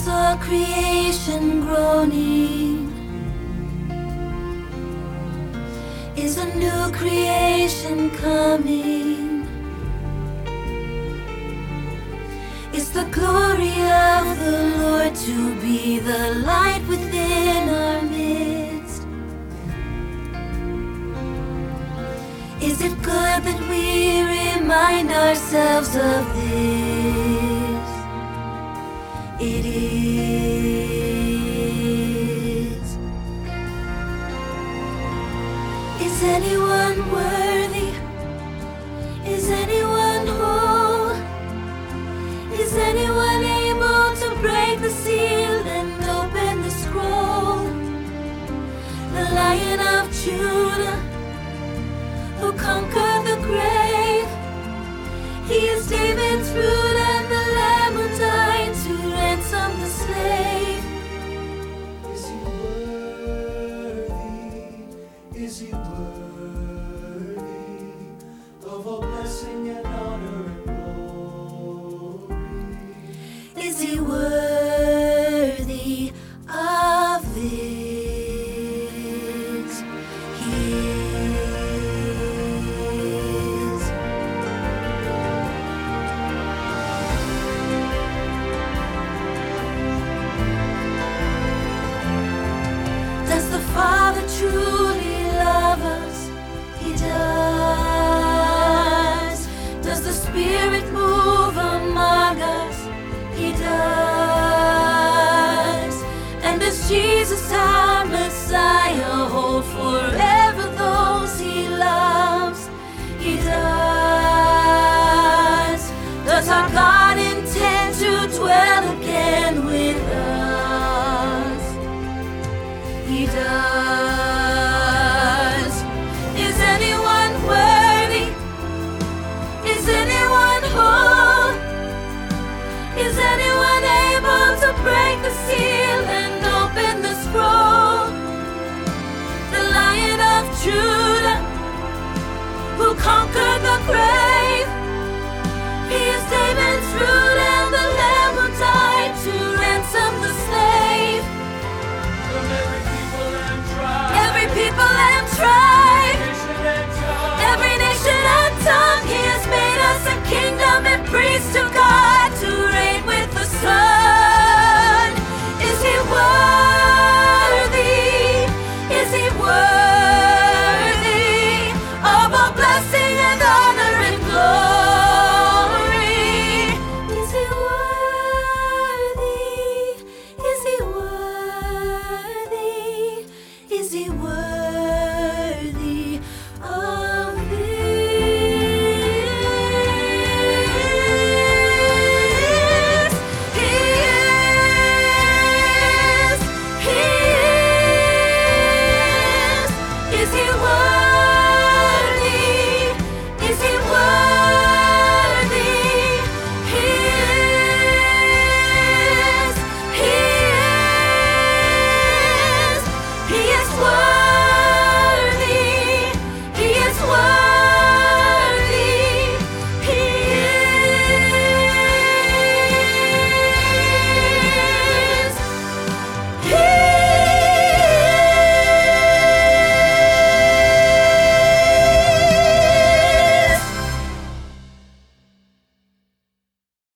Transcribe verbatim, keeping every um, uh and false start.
saw creation groaning. Is a new creation coming? It's the glory of the Lord to be the light within our midst. Is it good that we remind ourselves of this? It is. Is anyone worthy? Is anyone whole? Is anyone able to break the seal and open the scroll? The Lion of Judah, who conquered the grave. He is David's root and the Lamb who died to ransom the slave. Is he worthy? Is he worthy of all blessing and honor and glory? Is he worthy of this? He is. Does the Father truly love us? He does. Does the Spirit move among us? He does. And does Jesus our Messiah hold forever?